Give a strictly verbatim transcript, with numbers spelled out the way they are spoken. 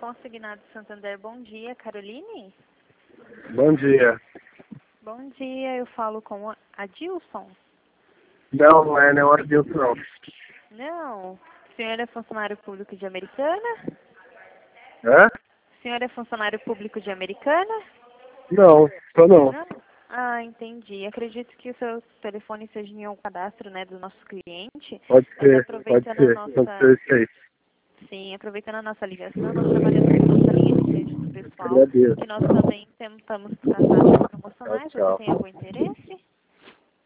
Consignado Santander, bom dia, Caroline? Bom dia. Bom dia, eu falo com a Adilson? Não, não é, não é Adilson, não. Não. O senhor é funcionário público de Americana? Hã? O senhor é funcionário público de Americana? Não, tô não. Não? Ah, entendi. Acredito que o seu telefone seja em um cadastro, né, do nosso cliente. Pode Mas ser, pode aproveitando ser, a pode nossa... ser isso aí. Sim, aproveitando a nossa ligação, nós trabalhamos com nossa linha de crédito pessoal Agradeço. e nós também tentamos passar ações Tchau, promocionais. Você tchau. tem algum interesse?